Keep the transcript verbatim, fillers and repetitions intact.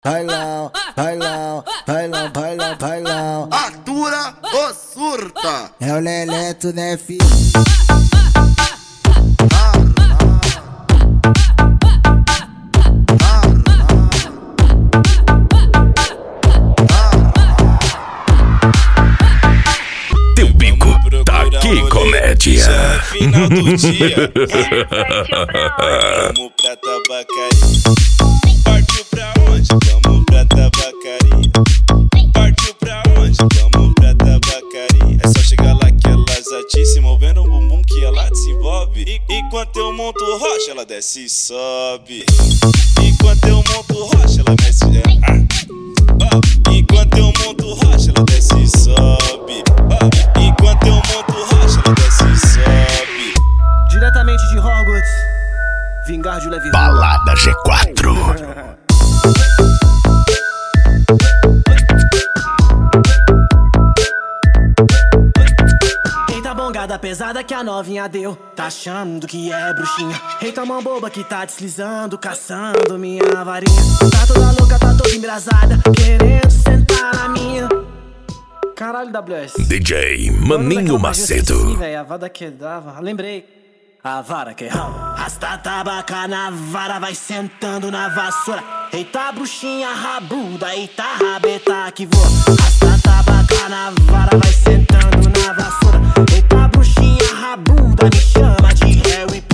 bailão, bailão, bailão, bailão, bailão. Atura ou surta? É o Leleto, né, filho? Teu bico tá aqui, comédia. Final do dia. Vamos pra tabacaria. Partiu pra onde? Vamos pra tabacaria. Partiu pra onde? Vamos pra tabacaria. É só chegar lá que elas ati se movendo o bumbum que ela desenvolve. E, enquanto eu monto rocha, ela desce e sobe. Enquanto eu monto rocha, ela desce e ah. Oh. Enquanto eu monto rocha, ela desce e sobe. Oh. Enquanto eu monto rocha, ela desce e sobe. Diretamente de Hogwarts, Vingar de Leve. Balada G quatro. Eita bongada pesada que a novinha deu, tá achando que é bruxinha. Eita mão boba que tá deslizando, caçando minha varinha. Tá toda louca, tá toda embrasada, querendo sentar na minha. Caralho, W S. D J Maninho Macedo. Sim, véi, a vara que dava, lembrei. A vara que rala. Rasta tabaca na vara, vai sentando na vassoura. Eita bruxinha rabuda, eita rabeta que voa. Rasta tabaca na vara, vai sentando na vassoura. Eita bruxinha rabuda, me chama de Harry Potter.